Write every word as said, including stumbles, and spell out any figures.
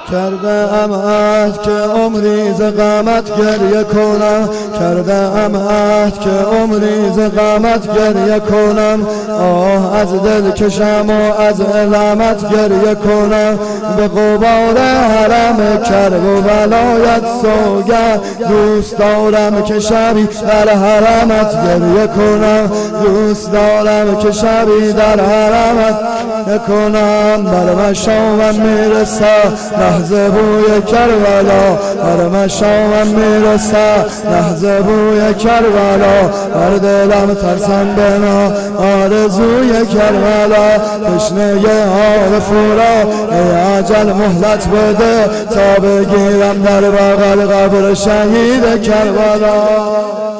کرده ام عهد که عمری ز غمت گریه کنم، کرده ام عهد که عمری ز غمت گریه کنم. آه از دل کشم و از علمت گریه کنم، به غبار حرم کرب و ولایت سوگند دوست دارم که شبی در حرمت گریه کنم، دوست دارم که شبی در حرمت کنم. بر مشامم میرسه لحظه بوی کربلا، بر مشامم میرسه لحظه بوی کربلا. بر دلم ترسم بنا آرزوی کربلا، تشنه آب فرا ای اجل مهلت بده تا بگیرم در بغل قبر شهید کربلا.